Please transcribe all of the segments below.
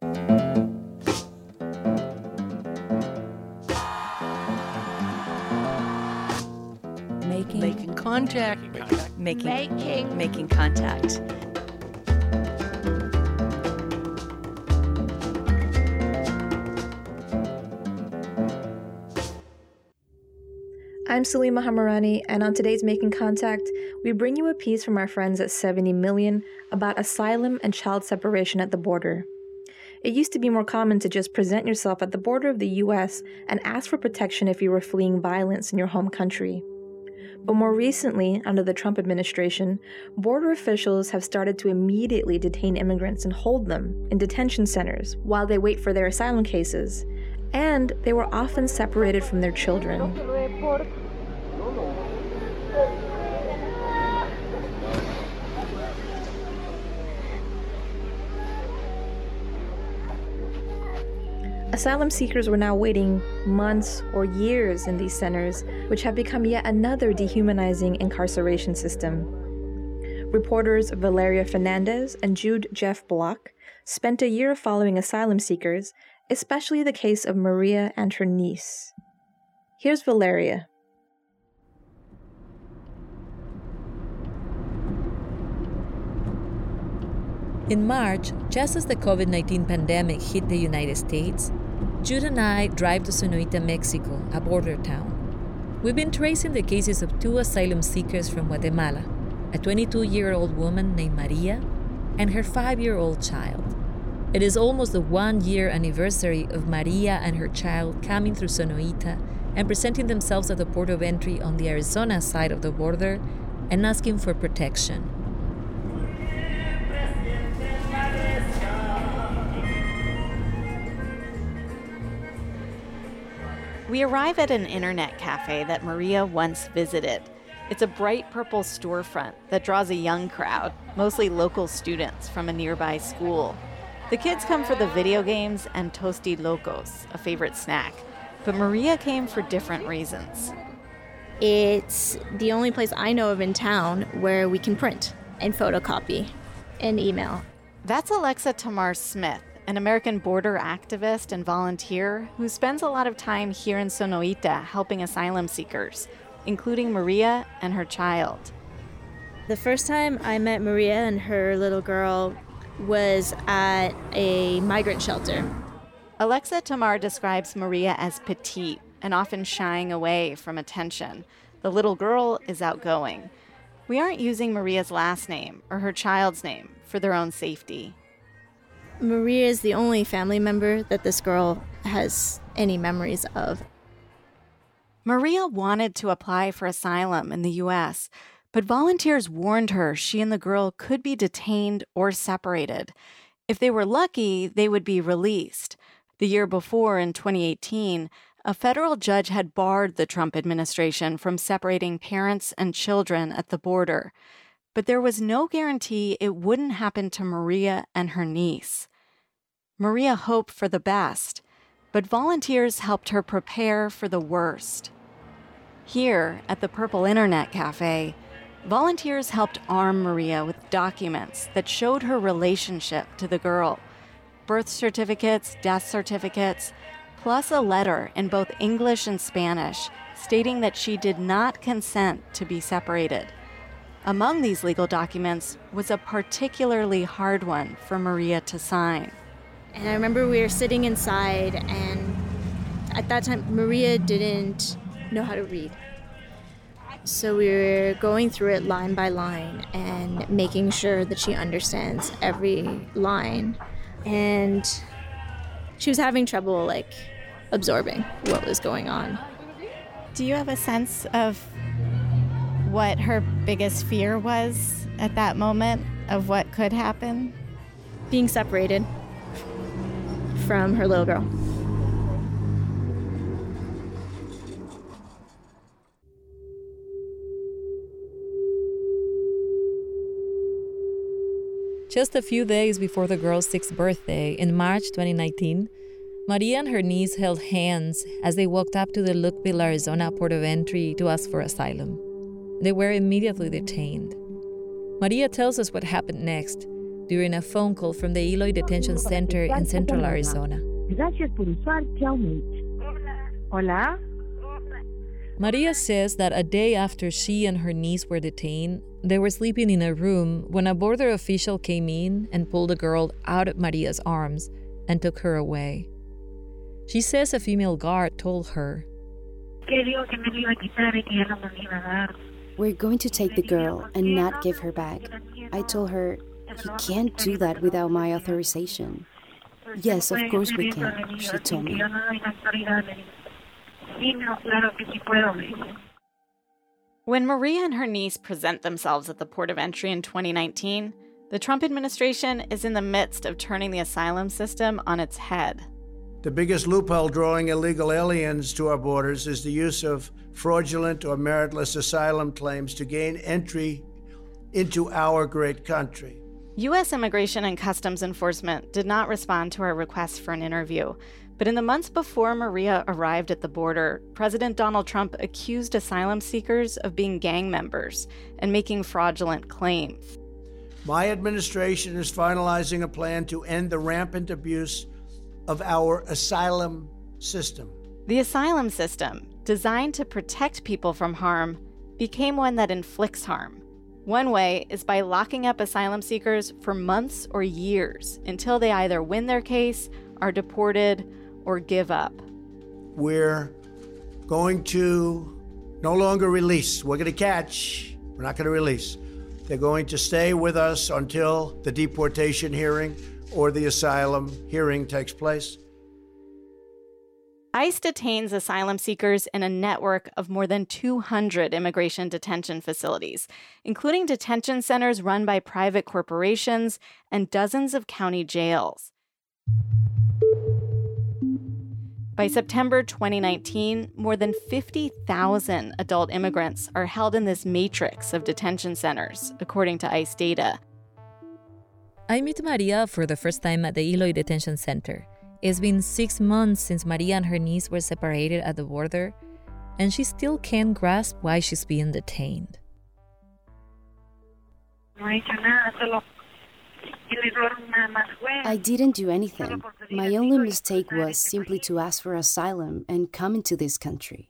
Making contact. Making contact. I'm Salima Hamarani, and on today's Making Contact, we bring you a piece from our friends at 70 Million about asylum and child separation at the border. It used to be more common to just present yourself at the border of the U.S. and ask for protection if you were fleeing violence in your home country. But more recently, under the Trump administration, border officials have started to immediately detain immigrants and hold them in detention centers while they wait for their asylum cases. And they were often separated from their children. Asylum seekers were now waiting months or years in these centers, which have become yet another dehumanizing incarceration system. Reporters Valeria Fernandez and Jude Jeff Block spent a year following asylum seekers, especially the case of Maria and her niece. Here's Valeria. In March, just as the COVID-19 pandemic hit the United States, Jude and I drive to Sonoita, Mexico, a border town. We've been tracing the cases of two asylum seekers from Guatemala, a 22-year-old woman named Maria and her 5-year-old child. It is almost the 1-year anniversary of Maria and her child coming through Sonoita and presenting themselves at the port of entry on the Arizona side of the border and asking for protection. We arrive at an internet cafe that Maria once visited. It's a bright purple storefront that draws a young crowd, mostly local students from a nearby school. The kids come for the video games and Tosti Locos, a favorite snack. But Maria came for different reasons. It's the only place I know of in town where we can print and photocopy and email. That's Alexa Tamar Smith, an American border activist and volunteer who spends a lot of time here in Sonoita helping asylum seekers, including Maria and her child. The first time I met Maria and her little girl was at a migrant shelter. Alexa Tamar describes Maria as petite and often shying away from attention. The little girl is outgoing. We aren't using Maria's last name or her child's name for their own safety. Maria is the only family member that this girl has any memories of. Maria wanted to apply for asylum in the U.S., but volunteers warned her she and the girl could be detained or separated. If they were lucky, they would be released. The year before, in 2018, a federal judge had barred the Trump administration from separating parents and children at the border. But there was no guarantee it wouldn't happen to Maria and her niece. Maria hoped for the best, but volunteers helped her prepare for the worst. Here, at the Purple Internet Cafe, volunteers helped arm Maria with documents that showed her relationship to the girl. Birth certificates, death certificates, plus a letter in both English and Spanish stating that she did not consent to be separated. Among these legal documents was a particularly hard one for Maria to sign. And I remember we were sitting inside, and at that time, Maria didn't know how to read. So we were going through it line by line and making sure that she understands every line. And she was having trouble, absorbing what was going on. Do you have a sense of what her biggest fear was at that moment of what could happen? Being separated from her little girl. Just a few days before the girl's 6th birthday, in March 2019, Maria and her niece held hands as they walked up to the Lukeville, Arizona port of entry to ask for asylum. They were immediately detained. Maria tells us what happened next. during a phone call from the Eloy Detention Center in Central Arizona. Gracias por usar CalMate. Hola? Maria says that a day after she and her niece were detained, they were sleeping in a room when a border official came in and pulled the girl out of Maria's arms and took her away. She says a female guard told her, "We're going to take the girl and not give her back." I told her, "You can't do that without my authorization." "Yes, of course we can," she told me. When Maria and her niece present themselves at the port of entry in 2019, the Trump administration is in the midst of turning the asylum system on its head. The biggest loophole drawing illegal aliens to our borders is the use of fraudulent or meritless asylum claims to gain entry into our great country. U.S. Immigration and Customs Enforcement did not respond to our request for an interview, but in the months before Maria arrived at the border, President Donald Trump accused asylum seekers of being gang members and making fraudulent claims. My administration is finalizing a plan to end the rampant abuse of our asylum system. The asylum system, designed to protect people from harm, became one that inflicts harm. One way is by locking up asylum seekers for months or years until they either win their case, are deported, or give up. We're going to no longer release. We're going to catch. We're not going to release. They're going to stay with us until the deportation hearing or the asylum hearing takes place. ICE detains asylum seekers in a network of more than 200 immigration detention facilities, including detention centers run by private corporations and dozens of county jails. By September 2019, more than 50,000 adult immigrants are held in this matrix of detention centers, according to ICE data. I meet Maria for the first time at the Eloy Detention Center. It's been 6 months since Maria and her niece were separated at the border, and she still can't grasp why she's being detained. I didn't do anything. My only mistake was simply to ask for asylum and come into this country.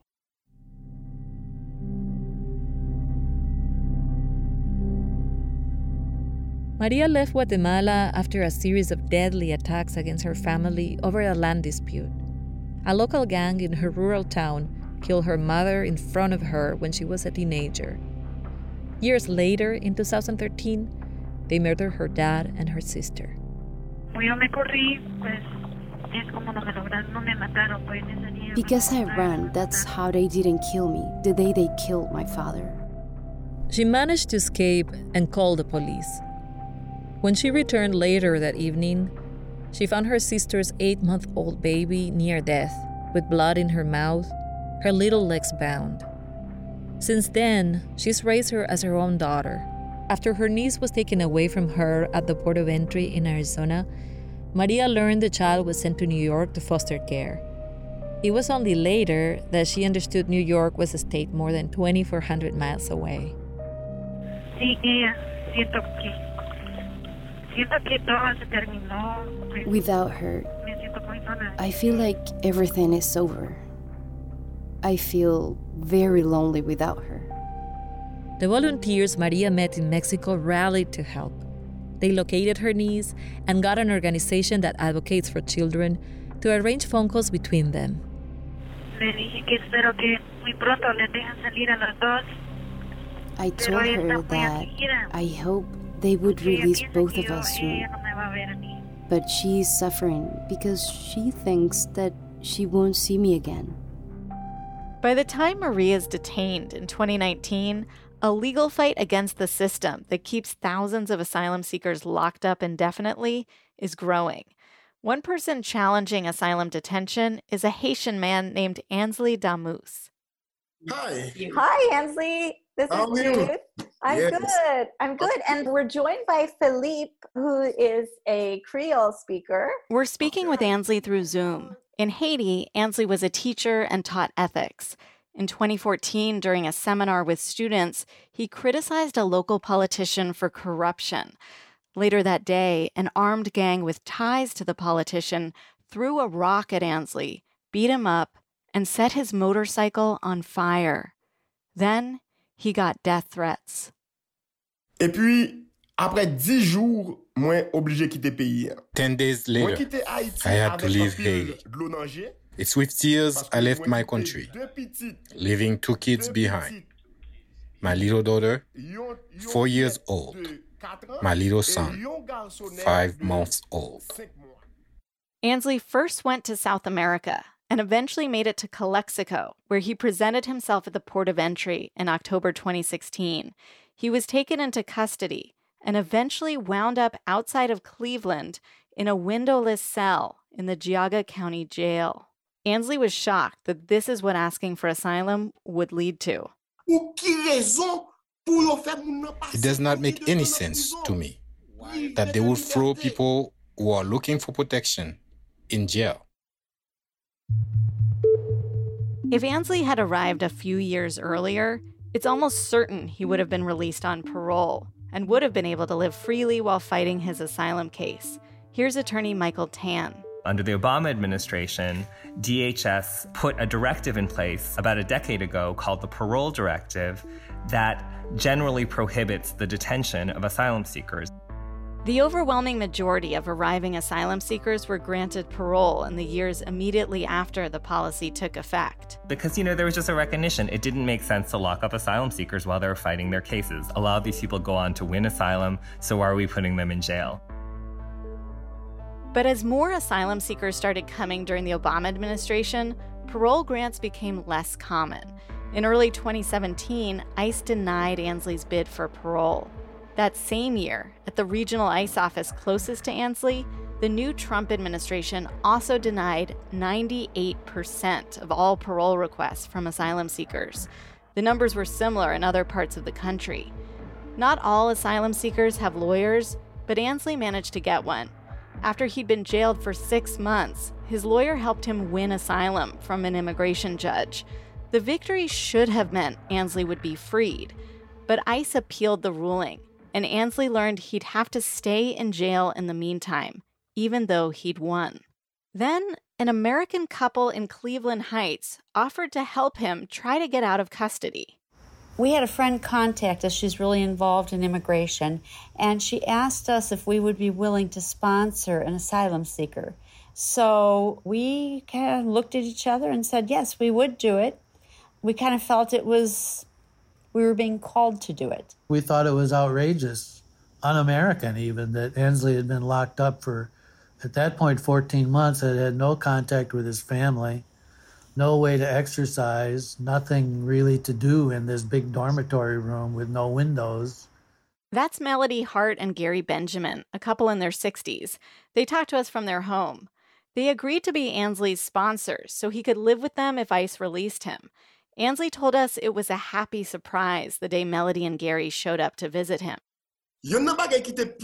Maria left Guatemala after a series of deadly attacks against her family over a land dispute. A local gang in her rural town killed her mother in front of her when she was a teenager. Years later, in 2013, they murdered her dad and her sister. Because I ran, that's how they didn't kill me, the day they killed my father. She managed to escape and called the police. When she returned later that evening, she found her sister's 8-month-old baby near death, with blood in her mouth, her little legs bound. Since then, she's raised her as her own daughter. After her niece was taken away from her at the port of entry in Arizona, Maria learned the child was sent to New York to foster care. It was only later that she understood New York was a state more than 2,400 miles away. Without her, I feel like everything is over. I feel very lonely without her. The volunteers Maria met in Mexico rallied to help. They located her niece and got an organization that advocates for children to arrange phone calls between them. I told her that I hope they would release both of us soon. But she is suffering because she thinks that she won't see me again. By the time Maria is detained in 2019, a legal fight against the system that keeps thousands of asylum seekers locked up indefinitely is growing. One person challenging asylum detention is a Haitian man named Ansley Damus. Hi. Hi, Ansley. This is Judith. I'm good. And we're joined by Philippe, who is a Creole speaker. We're speaking with Ansley through Zoom. In Haiti, Ansley was a teacher and taught ethics. In 2014, during a seminar with students, he criticized a local politician for corruption. Later that day, an armed gang with ties to the politician threw a rock at Ansley, beat him up, and set his motorcycle on fire. Then he got death threats. Et puis, après 10 jours, moi obligé quitter pays. 10 days later, I had to leave Haiti. It's with tears I left my country, leaving 2 kids behind. My little daughter, 4 years old. My little son, 5 months old. Ansley first went to South America and eventually made it to Calexico, where he presented himself at the port of entry in October 2016. He was taken into custody and eventually wound up outside of Cleveland in a windowless cell in the Geauga County Jail. Ansley was shocked that this is what asking for asylum would lead to. It does not make any sense to me that they would throw people who are looking for protection in jail. If Ansley had arrived a few years earlier, it's almost certain he would have been released on parole and would have been able to live freely while fighting his asylum case. Here's attorney Michael Tan. Under the Obama administration, DHS put a directive in place about a decade ago called the Parole Directive that generally prohibits the detention of asylum seekers. The overwhelming majority of arriving asylum seekers were granted parole in the years immediately after the policy took effect. Because, there was just a recognition. It didn't make sense to lock up asylum seekers while they were fighting their cases. A lot of these people go on to win asylum, so why are we putting them in jail? But as more asylum seekers started coming during the Obama administration, parole grants became less common. In early 2017, ICE denied Ansley's bid for parole. That same year, at the regional ICE office closest to Ansley, the new Trump administration also denied 98% of all parole requests from asylum seekers. The numbers were similar in other parts of the country. Not all asylum seekers have lawyers, but Ansley managed to get one. After he'd been jailed for 6 months, his lawyer helped him win asylum from an immigration judge. The victory should have meant Ansley would be freed, but ICE appealed the ruling, and Ansley learned he'd have to stay in jail in the meantime, even though he'd won. Then, an American couple in Cleveland Heights offered to help him try to get out of custody. We had a friend contact us. She's really involved in immigration, and she asked us if we would be willing to sponsor an asylum seeker. So we kind of looked at each other and said, yes, we would do it. We kind of felt we were being called to do it. We thought it was outrageous, un-American even, that Ansley had been locked up for, at that point, 14 months, had no contact with his family, no way to exercise, nothing really to do in this big dormitory room with no windows. That's Melody Hart and Gary Benjamin, a couple in their 60s. They talked to us from their home. They agreed to be Ansley's sponsors so he could live with them if ICE released him. Ansley told us it was a happy surprise the day Melody and Gary showed up to visit him. The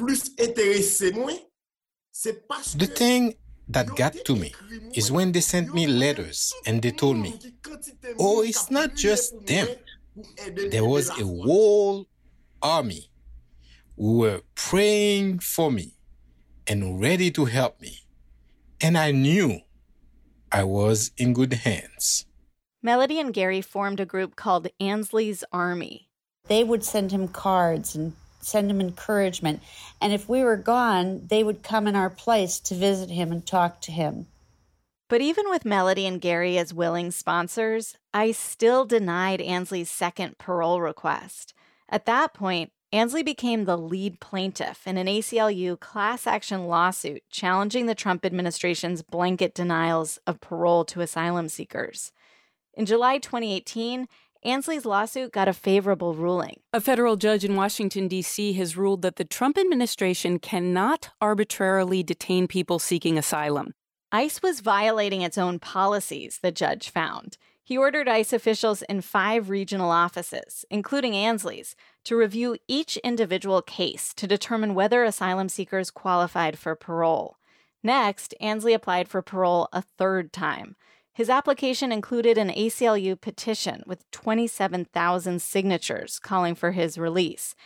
thing that got to me is when they sent me letters and they told me, oh, it's not just them. There was a whole army who were praying for me and ready to help me. And I knew I was in good hands. Melody and Gary formed a group called Ansley's Army. They would send him cards and send him encouragement. And if we were gone, they would come in our place to visit him and talk to him. But even with Melody and Gary as willing sponsors, ICE still denied Ansley's second parole request. At that point, Ansley became the lead plaintiff in an ACLU class action lawsuit challenging the Trump administration's blanket denials of parole to asylum seekers. In July 2018, Ansley's lawsuit got a favorable ruling. A federal judge in Washington, D.C. has ruled that the Trump administration cannot arbitrarily detain people seeking asylum. ICE was violating its own policies, the judge found. He ordered ICE officials in 5 regional offices, including Ansley's, to review each individual case to determine whether asylum seekers qualified for parole. Next, Ansley applied for parole a 3rd time. His application included an ACLU petition with 27,000 signatures calling for his release.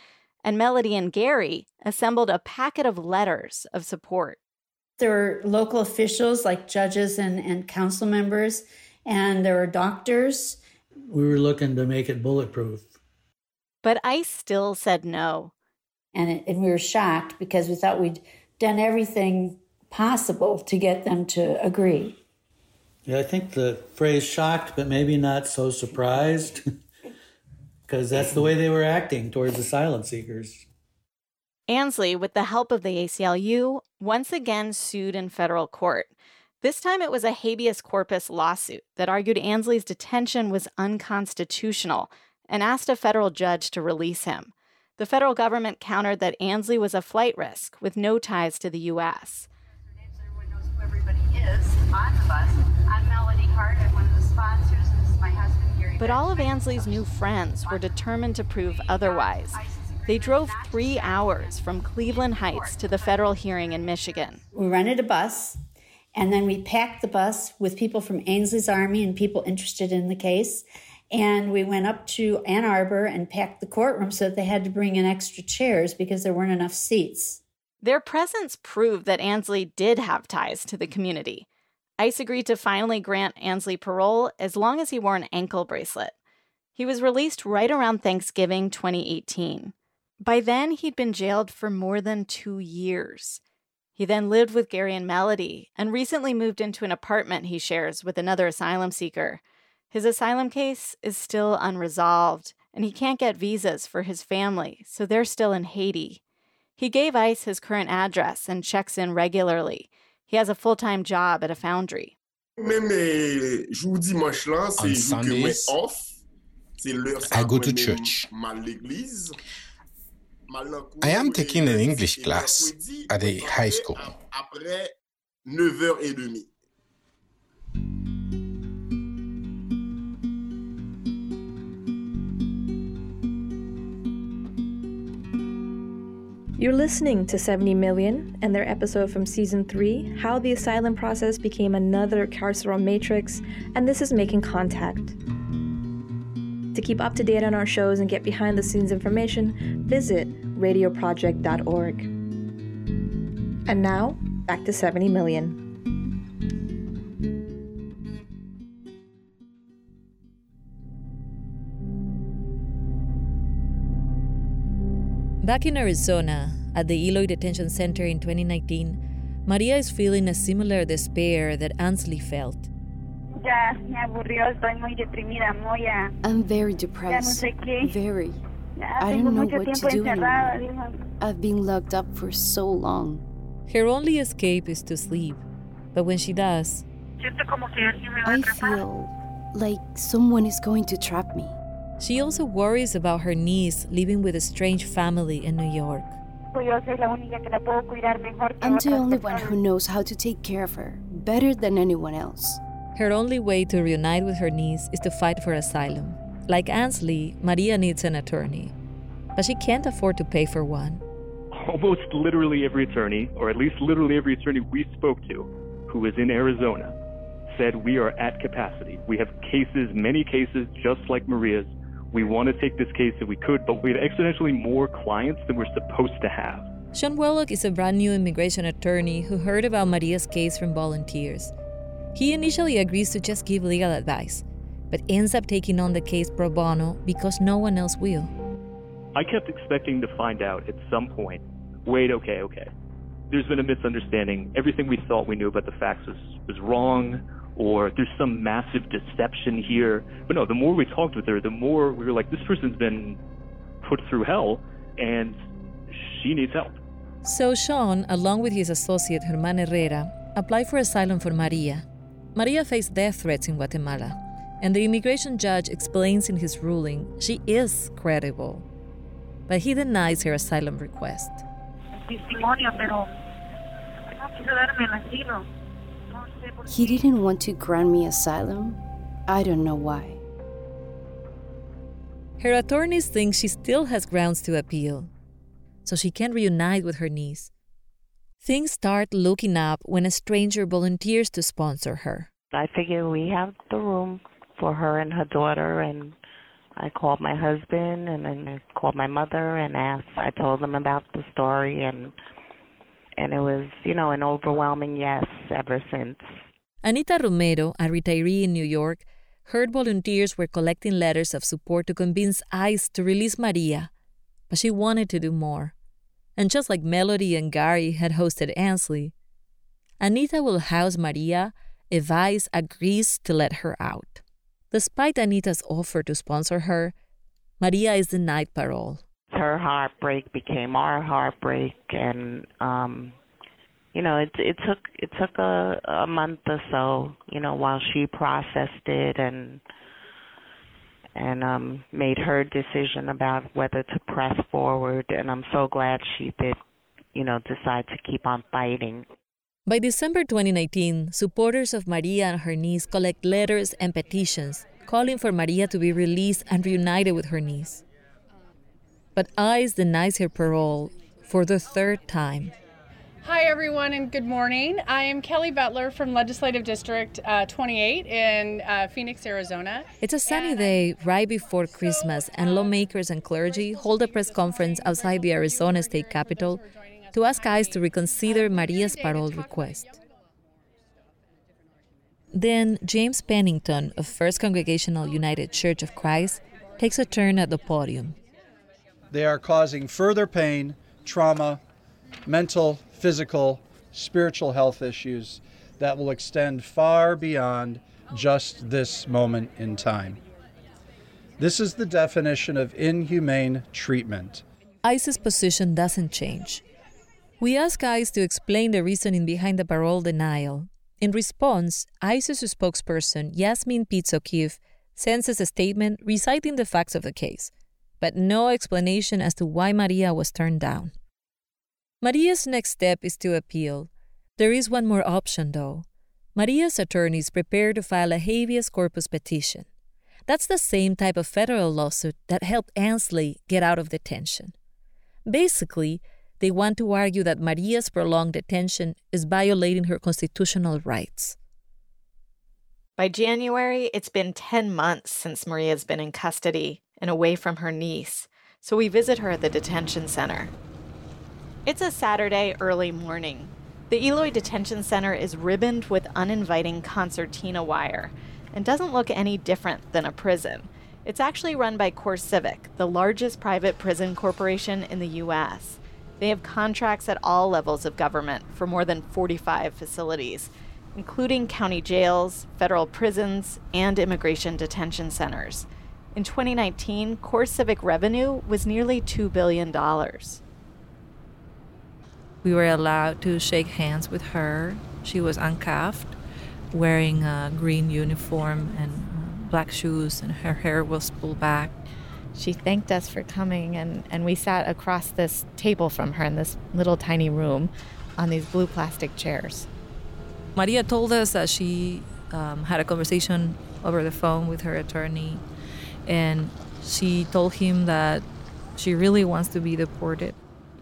and Melody and Gary assembled a packet of letters of support. There were local officials like judges and council members, and there were doctors. We were looking to make it bulletproof. But ICE still said no. And we were shocked because we thought we'd done everything possible to get them to agree. Yeah, I think the phrase shocked, but maybe not so surprised, because that's the way they were acting towards asylum seekers. Ansley, with the help of the ACLU, once again sued in federal court. This time it was a habeas corpus lawsuit that argued Ansley's detention was unconstitutional and asked a federal judge to release him. The federal government countered that Ansley was a flight risk with no ties to the U.S. Everyone knows who everybody is on the bus. I'm Melody Hart. I'm one of the sponsors. This is my husband, Gary. But all of Ansley's new friends were determined to prove otherwise. They drove 3 hours from Cleveland Heights to the federal hearing in Michigan. We rented a bus, and then we packed the bus with people from Ainsley's Army and people interested in the case. And we went up to Ann Arbor and packed the courtroom so that they had to bring in extra chairs because there weren't enough seats. Their presence proved that Ansley did have ties to the community. ICE agreed to finally grant Ansley parole as long as he wore an ankle bracelet. He was released right around Thanksgiving 2018. By then, he'd been jailed for more than 2 years. He then lived with Gary and Melody and recently moved into an apartment he shares with another asylum seeker. His asylum case is still unresolved, and he can't get visas for his family, so they're still in Haiti. He gave ICE his current address and checks in regularly. He has a full-time job at a foundry. On Sundays, I go to church. I am taking an English class at a high school. You're listening to 70 Million and their episode from Season 3, How the Asylum Process Became Another Carceral Matrix, and this is Making Contact. To keep up to date on our shows and get behind-the-scenes information, visit radioproject.org. And now, back to 70 Million. Back in Arizona, at the Eloy Detention Center in 2019, Maria is feeling a similar despair that Ansley felt. I'm very depressed. Very. I don't know what to do anymore. I've been locked up for so long. Her only escape is to sleep. But when she does, I feel like someone is going to trap me. She also worries about her niece living with a strange family in New York. I'm the only one who knows how to take care of her, better than anyone else. Her only way to reunite with her niece is to fight for asylum. Like Ansley, Maria needs an attorney, but she can't afford to pay for one. Almost literally every attorney, or at least literally every attorney we spoke to, who is in Arizona, said we are at capacity. We have cases, many cases, just like Maria's. We want to take this case if we could, but we had exponentially more clients than we're supposed to have. Sean Wellock is a brand new immigration attorney who heard about Maria's case from volunteers. He initially agrees to just give legal advice, but ends up taking on the case pro bono because no one else will. I kept expecting to find out at some point, wait, okay. There's been a misunderstanding. Everything we thought we knew about the facts was wrong, or there's some massive deception here. But no, the more we talked with her, the more we were like, this person's been put through hell, and she needs help. So Sean, along with his associate Germán Herrera, applied for asylum for Maria. Maria faced death threats in Guatemala, and the immigration judge explains in his ruling she is credible. But he denies her asylum request. He didn't want to grant me asylum. I don't know why. Her attorneys think she still has grounds to appeal, so she can reunite with her niece. Things start looking up when a stranger volunteers to sponsor her. I figure we have the room for her and her daughter, and I called my husband and then I called my mother and I told them about the story and it was, an overwhelming yes ever since. Anita Romero, a retiree in New York, heard volunteers were collecting letters of support to convince ICE to release Maria, but she wanted to do more. And just like Melody and Gary had hosted Ansley, Anita will house Maria if ICE agrees to let her out. Despite Anita's offer to sponsor her, Maria is denied parole. Her heartbreak became our heartbreak, and it took a month or so, while she processed it and made her decision about whether to press forward. And I'm so glad she did, decide to keep on fighting. By December 2019, supporters of Maria and her niece collect letters and petitions calling for Maria to be released and reunited with her niece. But ICE denies her parole for the third time. Hi, everyone, and good morning. I am Kelly Butler from Legislative District 28 in Phoenix, Arizona. It's a sunny day right before Christmas, and lawmakers and clergy hold a press conference outside the Arizona State Capitol to ask ICE to reconsider Maria's parole request. Then James Pennington of First Congregational United Church of Christ takes a turn at the podium. They are causing further pain, trauma, mental, physical, spiritual health issues that will extend far beyond just this moment in time. This is the definition of inhumane treatment. ICE's position doesn't change. We ask ICE to explain the reasoning behind the parole denial. In response, ICE's spokesperson, Yasmin Pizzokiev, sends us a statement reciting the facts of the case, but no explanation as to why Maria was turned down. Maria's next step is to appeal. There is one more option, though. Maria's attorneys prepare to file a habeas corpus petition. That's the same type of federal lawsuit that helped Ansley get out of detention. Basically, they want to argue that Maria's prolonged detention is violating her constitutional rights. By January, it's been 10 months since Maria's been in custody and away from her niece, so we visit her at the detention center. It's a Saturday early morning. The Eloy Detention Center is ribboned with uninviting concertina wire and doesn't look any different than a prison. It's actually run by CoreCivic, the largest private prison corporation in the U.S. They have contracts at all levels of government for more than 45 facilities, including county jails, federal prisons, and immigration detention centers. In 2019, CoreCivic revenue was nearly $2 billion. We were allowed to shake hands with her. She was uncuffed, wearing a green uniform and black shoes, and her hair was pulled back. She thanked us for coming, and we sat across this table from her in this little tiny room on these blue plastic chairs. Maria told us that she had a conversation over the phone with her attorney, and she told him that she really wants to be deported.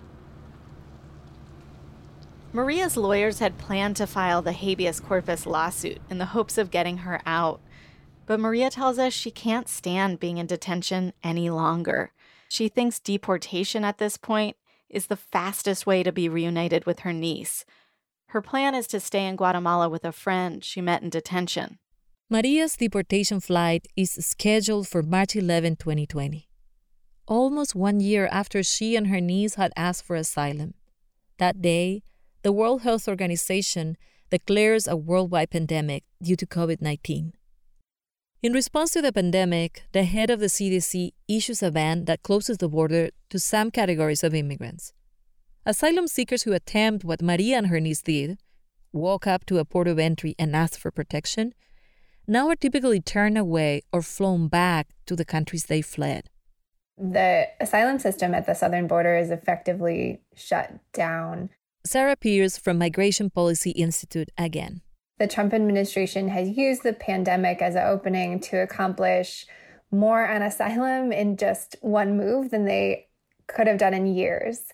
Maria's lawyers had planned to file the habeas corpus lawsuit in the hopes of getting her out. But Maria tells us she can't stand being in detention any longer. She thinks deportation at this point is the fastest way to be reunited with her niece. Her plan is to stay in Guatemala with a friend she met in detention. Maria's deportation flight is scheduled for March 11, 2020. Almost 1 year after she and her niece had asked for asylum. That day, the World Health Organization declares a worldwide pandemic due to COVID-19. In response to the pandemic, the head of the CDC issues a ban that closes the border to some categories of immigrants. Asylum seekers who attempt what Maria and her niece did, walk up to a port of entry and ask for protection, now are typically turned away or flown back to the countries they fled. The asylum system at the southern border is effectively shut down. Sarah Pierce from Migration Policy Institute again. The Trump administration has used the pandemic as an opening to accomplish more on asylum in just one move than they could have done in years.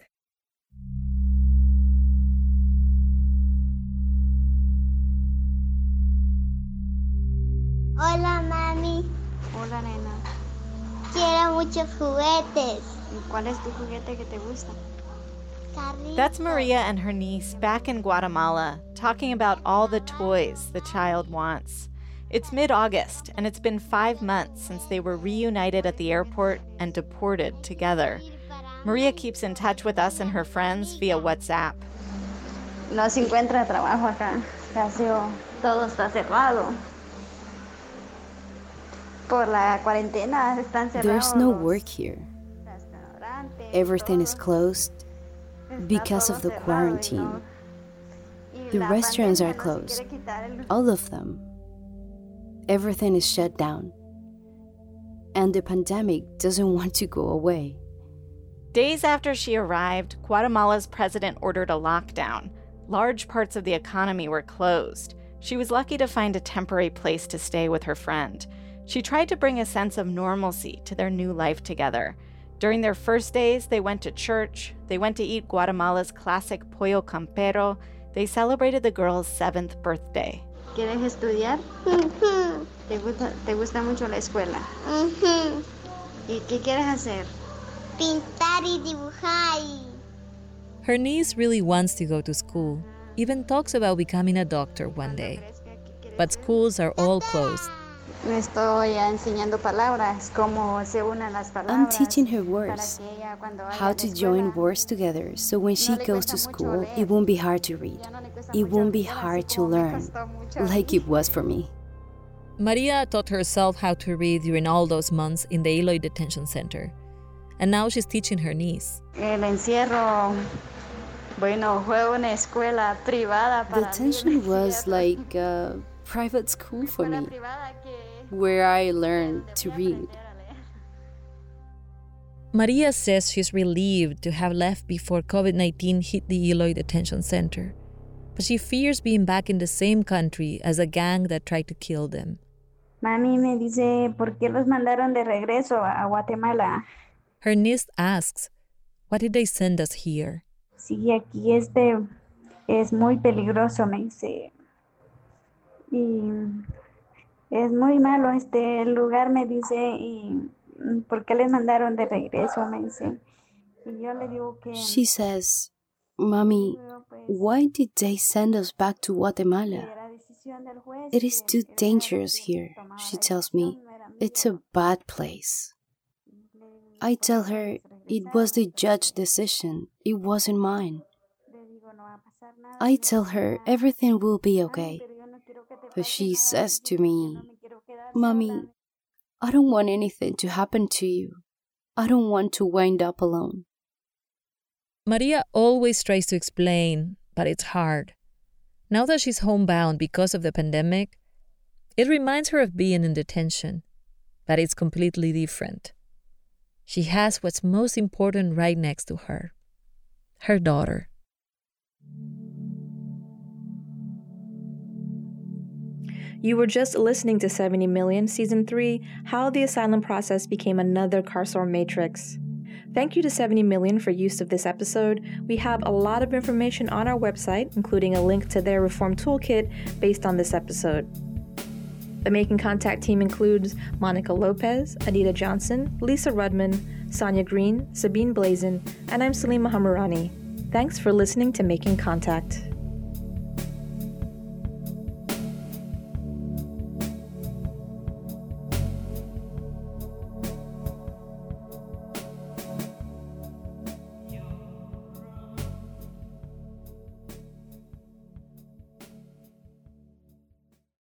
Hola, mami. Hola, nena. Quiero muchos juguetes. ¿Cuál es tu juguete que te gusta? That's Maria and her niece back in Guatemala, talking about all the toys the child wants. It's mid-August, and it's been 5 months since they were reunited at the airport and deported together. Maria keeps in touch with us and her friends via WhatsApp. No se encuentra trabajo acá. Casi todo está cerrado. Por la cuarentena están cerrados. There's no work here. Everything is closed because of the quarantine. The restaurants are closed, all of them. Everything is shut down. And the pandemic doesn't want to go away. Days after she arrived, Guatemala's president ordered a lockdown. Large parts of the economy were closed. She was lucky to find a temporary place to stay with her friend. She tried to bring a sense of normalcy to their new life together. During their first days, they went to church, they went to eat Guatemala's classic pollo campero, they celebrated the girl's 7th birthday. ¿Quieres estudiar? ¿Te gusta mucho la escuela? ¿Y qué quieres hacer? Pintar y dibujar. Her niece really wants to go to school, even talks about becoming a doctor one day. But schools are all closed. Me estoy enseñando palabras, cómo se unen las palabras. I'm teaching her words, how to join words together, so when she goes to school, it won't be hard to read. It won't be hard to learn, like it was for me. Maria taught herself how to read during all those months in the Eloy Detention Center. And now she's teaching her niece. El encierro, bueno, fue una escuela privada para mí. Detention was like a private school for me, where I learned to read. Maria says she's relieved to have left before COVID-19 hit the Eloy Detention Center, but she fears being back in the same country as a gang that tried to kill them. Mami me dice, ¿por qué los mandaron de regreso a Guatemala? Her niece asks, why did they send us here? Sí, aquí es muy peligroso, me dice. Y es muy malo este lugar, me dice, y ¿por qué les mandaron de regreso? Me dice. Y yo le digo que... She says, Mommy, why did they send us back to Guatemala? It is too dangerous here, she tells me. It's a bad place. I tell her it was the judge's decision, it wasn't mine. I tell her everything will be okay. But she says to me, Mommy, I don't want anything to happen to you. I don't want to wind up alone. Maria always tries to explain, but it's hard. Now that she's homebound because of the pandemic, it reminds her of being in detention, but it's completely different. She has what's most important right next to her, her daughter. You were just listening to 70 Million, Season 3, How the Asylum Process Became Another Carceral Matrix. Thank you to 70 Million for use of this episode. We have a lot of information on our website, including a link to their reform toolkit based on this episode. The Making Contact team includes Monica Lopez, Anita Johnson, Lisa Rudman, Sonia Green, Sabine Blazin, and I'm Salima Hamirani. Thanks for listening to Making Contact.